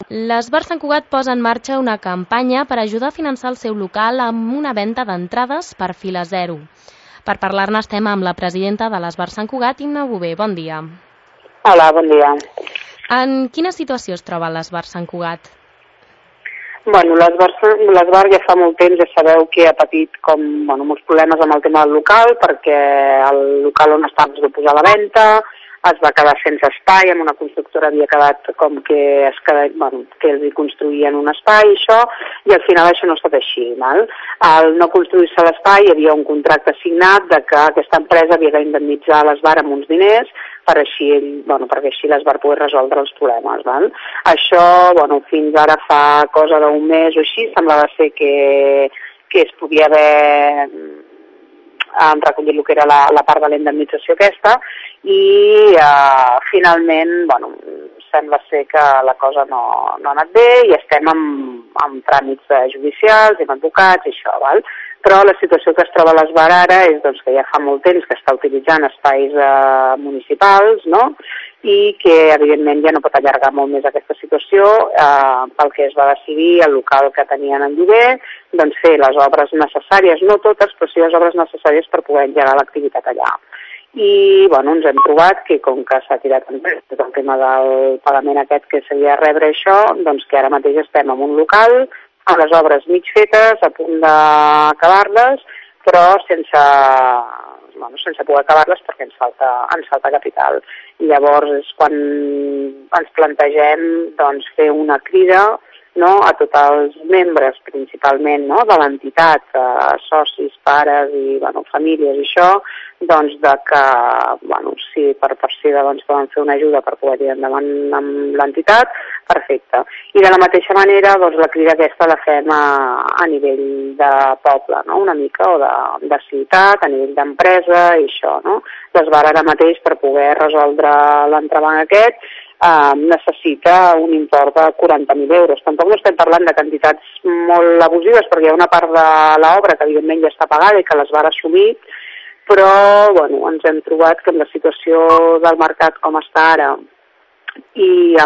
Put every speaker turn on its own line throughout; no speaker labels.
L'Esbar Sant Cugat posa en marxa una campanya per ajudar a finançar el seu local amb una venda d'entrades per fila zero. Per parlar-ne estem amb la presidenta de l'Esbar Sant Cugat, Imma Bové. Bon dia.
Hola, bon dia.
En quina situació es troba l'Esbar Sant Cugat?
Bueno, l'Esbar ja fa molt temps, ja sabeu que ha patit molts problemes amb el tema del local, perquè el local on estava es va posar a la venda, es va quedar sense espai, amb una constructora havia quedat com que els hi construïen un espai i al final això no ha estat així. Val? Al no construir-se l'espai hi havia un contracte signat de que aquesta empresa havia d'indemnitzar l'Esbar amb uns diners perquè així l'Esbar pogués resoldre els problemes. Val? Això, fins ara fa cosa d'un mes o així, semblava ser que es podia haver recollit el que era la part de la indemnització aquesta i finalment, sembla ser que la cosa no ha anat bé i estem amb tràmits judicials, amb advocats i això, val? Però la situació que es troba a l'Esbar ara és que ja fa molt temps que està utilitzant espais municipals, no? I que evidentment ja no pot allargar molt més aquesta situació pel que es va decidir el local que tenien en lloguer, fer les obres necessàries, no totes, però sí les obres necessàries per poder engegar l'activitat allà. I ens hem trobat que com que s'ha tirat enrere tot el tema del pagament aquest que s'havia de rebre això, que ara mateix estem en un local amb les obres mig fetes, a punt d'acabar-les, però sense poder acabar-les perquè ens falta capital. I llavors és quan ens plantegem fer una crida a tots els membres, principalment de l'entitat, socis, pares i famílies i això, de que si per si poden fer una ajuda per poder tirar endavant amb l'entitat, perfecte. I de la mateixa manera la crida aquesta la fem a nivell de poble, una mica, o de ciutat, a nivell d'empresa i això. L'Esbar ara mateix per poder resoldre l'entrebanc aquest necessita un import de 40.000 euros. Tampoc no estem parlant de quantitats molt abusives perquè hi ha una part de l'obra que evidentment ja està pagada i que l'Esbar ha assumit, però ens hem trobat que amb la situació del mercat com està ara i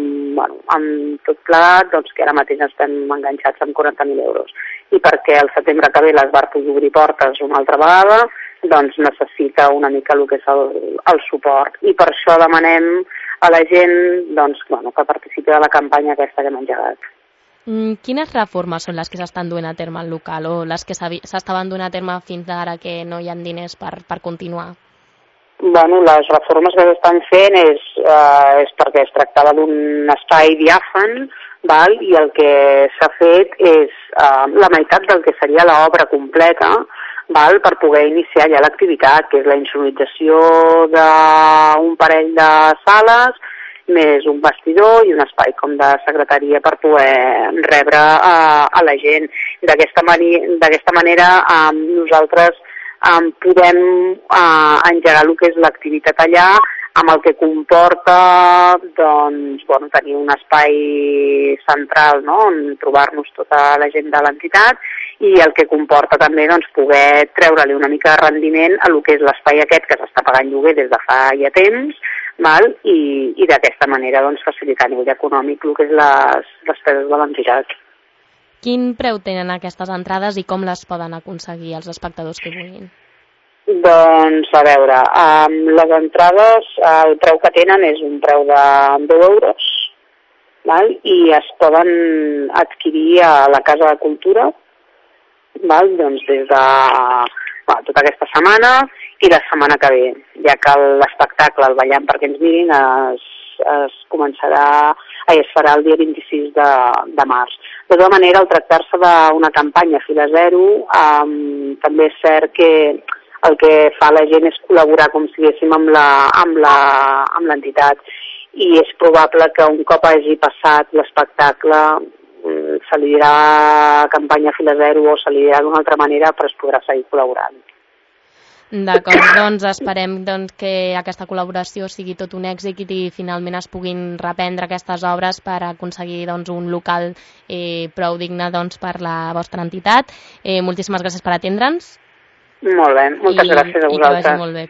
amb tot plegat, que ara mateix estem enganxats amb 40.000 euros. I perquè el setembre que ve l'Esbar pugui obrir portes una altra vegada, necessita una mica el que és el suport. I per això demanem a la gent que participi de la campanya aquesta que hem engegat.
Quines reformes són les que s'estan duent a terme al local o les que s'estaven duent a terme fins ara que no hi ha diners per continuar?
Les reformes que s'estan fent és perquè es tractava d'un espai diàfan, i el que s'ha fet és la meitat del que seria l'obra completa per poder iniciar ja l'activitat, que és la insonorització d'un parell de sales, més un vestidor i un espai com de secretaria per poder rebre a la gent. D'aquesta manera nosaltres podem engegar el que és l'activitat allà, amb el que comporta tenir un espai central on trobar-nos tota la gent de l'entitat i el que comporta també poder treure-li una mica de rendiment a el que és l'espai aquest que s'està pagant lloguer des de fa ja temps, i d'aquesta manera facilitar a nivell econòmic el que és les despeses de l'entitat.
Quin preu tenen aquestes entrades i com les poden aconseguir els espectadors que vulguin?
A veure, les entrades, el preu que tenen és un preu de 10 euros i es poden adquirir a la Casa de Cultura des de tota aquesta setmana i la setmana que ve, ja que l'espectacle, el Ballant perquè ens mirin, es farà el dia 26 de març. De tota manera, al tractar-se d'una campanya fila zero, també és cert que el que fa la gent és col·laborar com si diguéssim amb l'entitat i és probable que un cop hagi passat l'espectacle se li dirà campanya fila zero o se li dirà d'una altra manera, però es podrà seguir col·laborant.
D'acord, esperem que aquesta col·laboració sigui tot un èxit i finalment es puguin reprendre aquestes obres per aconseguir un local prou digne per la vostra entitat. Moltíssimes gràcies per atendre'ns.
Molt bé, moltes gràcies a vosaltres.
I que vagi molt bé.